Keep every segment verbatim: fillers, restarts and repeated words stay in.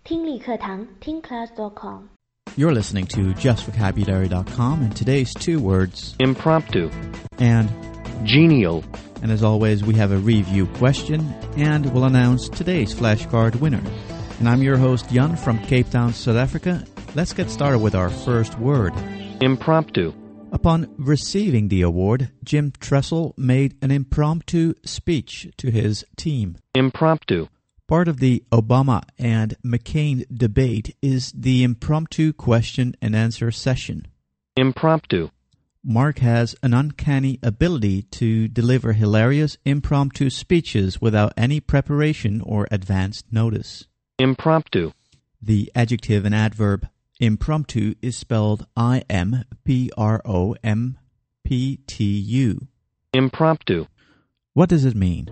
听力课堂听 class dot com。 You're listening to just vocabulary dot com, and today's two words, impromptu and genial. And as always, we have a review question, and we'll announce today's flashcard winner. And I'm your host, Jan, from Cape Town, South Africa. Let's get started with our first word. Impromptu. Upon receiving the award, Jim Tressel made an impromptu speech to his team. Impromptu. Part of the Obama and McCain debate is the impromptu question and answer session. Impromptu. Mark has an uncanny ability to deliver hilarious impromptu speeches without any preparation or advanced notice. Impromptu. The adjective and adverb impromptu is spelled I M P R O M P T U. Impromptu. What does it mean?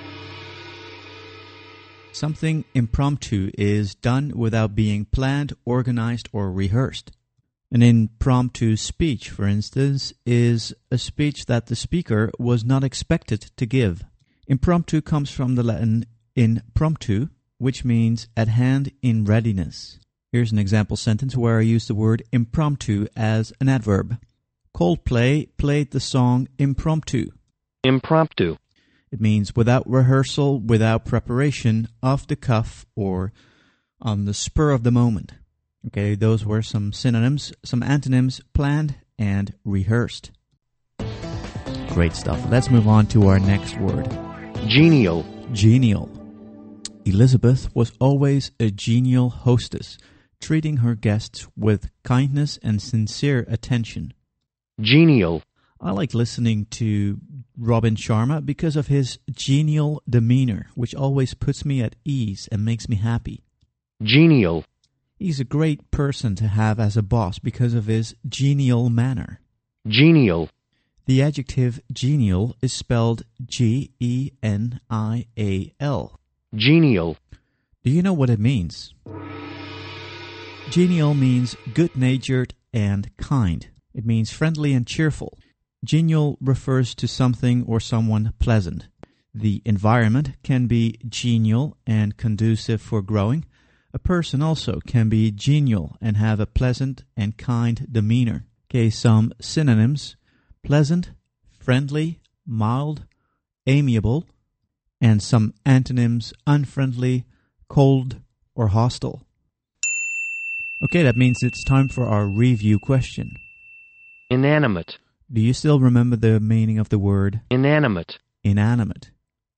Something impromptu is done without being planned, organized, or rehearsed. An impromptu speech, for instance, is a speech that the speaker was not expected to give. Impromptu comes from the Latin in promptu, which means at hand, in readiness. Here's an example sentence where I use the word impromptu as an adverb. Coldplay played the song impromptu. Impromptu. It means without rehearsal, without preparation, off the cuff, or on the spur of the moment. Okay, those were some synonyms, some antonyms, planned and rehearsed. Great stuff. Let's move on to our next word. Genial. Genial. Elizabeth was always a genial hostess, treating her guests with kindness and sincere attention. Genial. I like listening to Robin Sharma because of his genial demeanor, which always puts me at ease and makes me happy. Genial. He's a great person to have as a boss because of his genial manner. Genial. The adjective genial is spelled G E N I A L. Genial. Do you know what it means? Genial means good-natured and kind. It means friendly and cheerful. Genial refers to something or someone pleasant. The environment can be genial and conducive for growing. A person also can be genial and have a pleasant and kind demeanor. Okay, some synonyms: pleasant, friendly, mild, amiable, and some antonyms: unfriendly, cold, or hostile. Okay, that means it's time for our review question. Inanimate. Do you still remember the meaning of the word? Inanimate. Inanimate.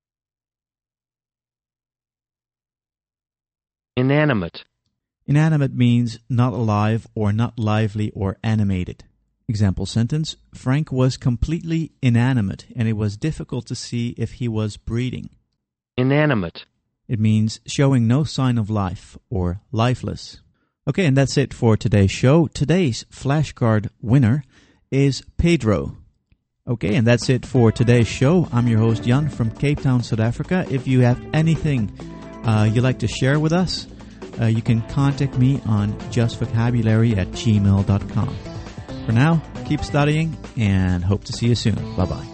Inanimate. Inanimate means not alive or not lively or animated. Example sentence: Frank was completely inanimate and it was difficult to see if he was breathing. Inanimate. It means showing no sign of life or lifeless. Okay, and that's it for today's show. Today's flashcard winner is Pedro. Okay, and that's it for today's show. I'm your host, Jan, from Cape Town, South Africa. If you have anything uh, you'd like to share with us, uh, you can contact me on just vocabulary at gmail dot com. For now, keep studying and hope to see you soon. Bye-bye.